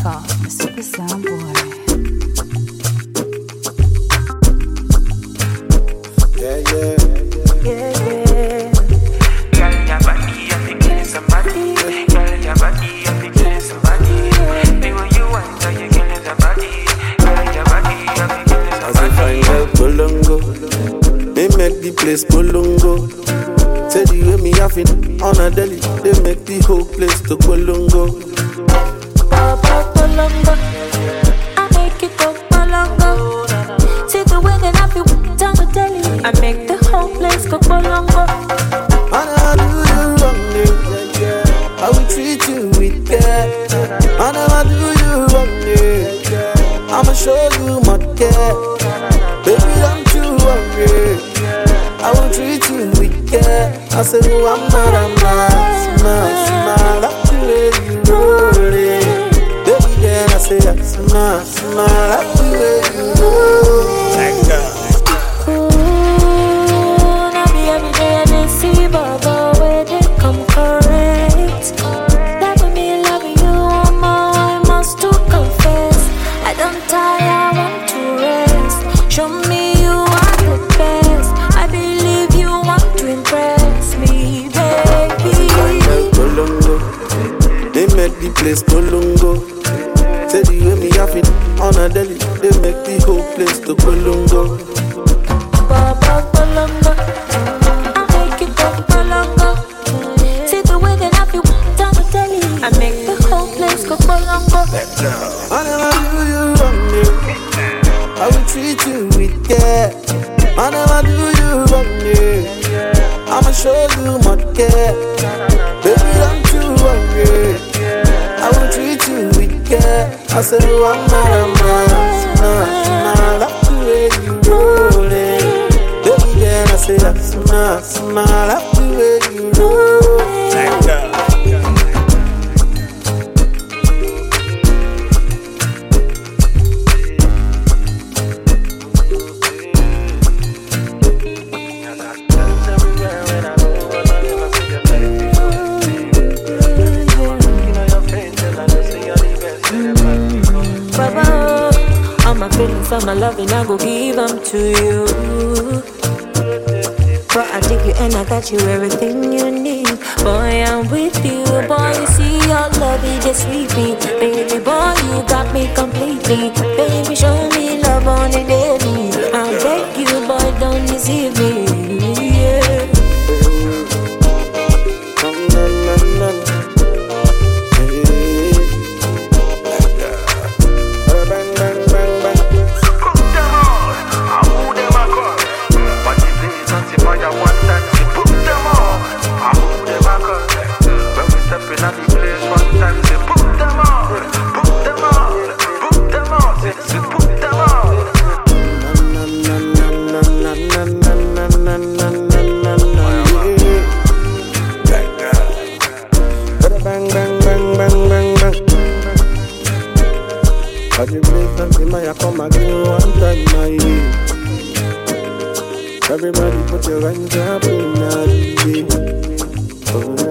call the Super Sound Boy. Yeah, yeah. Yeah, yeah. Girl, your body, I think killing somebody. Girl, your body, I think killing somebody. The way you want, so you killing somebody. Girl, your body, I think killing somebody. As if I know Bolongo, they make the place Bolongo. Say the way me have it on a deli, they make the whole place to Bolongo. Bolongo, I make it go Bolongo. See the way that I feel down the deli, I make the whole place go Bolongo. And I do you wrong, yeah. I will treat you with care. And I do you wrong, yeah. I'ma show you my care. Baby, don't you worry. I will treat you with care. I say, oh, I'm not, smile. Like the way you roll it. Baby, then I say, smile. Like the way you roll it. Like that. Now be every day they see Baba where they come correct. Loving me, loving you, I must to confess. I don't tire, I want to rest. Show me you are the best. I believe you want to impress me, baby. Bolongo, they make the place Bolongo. Say the way me have it on a deli, they make the whole place to Bolongo. Baba Bolongo, I make it go Bolongo. See the way that I feel down the deli, I make the whole place go Bolongo. I never do you wrong, yeah. I will treat you with care. I never do you wrong, yeah. I'ma show you my care. Baby, don't you worry. I will treat you with care. I said, oh, I'm not, like the way you roll it. Baby, then I say, smile, like the way you roll it. Like that. Feelings of my loving, I go give them to you. But I dig you and I got you everything you need. Boy, I'm with you. Boy, you see your love, it just sweet me. Baby boy, you got me completely. Baby, show me love on the daily. I beg you, boy, don't deceive me. Yeah. Everybody put your hands up in the air.